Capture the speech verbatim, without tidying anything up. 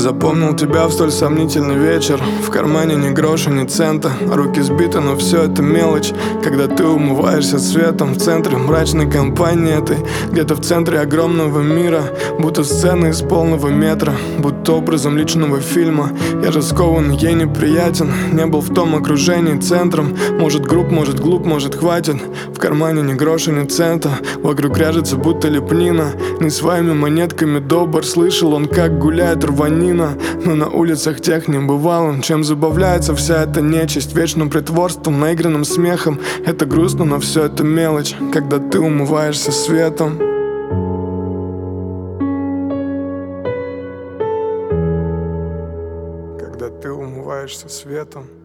Запомнил тебя в столь сомнительный вечер. В кармане ни гроша, ни цента. Руки сбиты, но все это мелочь. Когда ты умываешься светом в центре мрачной компании этой, где-то в центре огромного мира, будто сцена из полного метра, будто образом личного фильма. Я же скован, ей неприятен. Не был в том окружении центром. Может груб, может глуп, может хватит. В кармане ни гроша, ни цента. Вокруг ряжется будто лепнина. Не своими монетками добр. Слышал он, как гуляет рванина, но на улицах тех не бывал он. Чем забавляется вся эта нечисть? Вечным притворством, наигранным смехом. Это грустно, но все это мелочь, когда ты умываешься светом. Когда ты умываешься светом.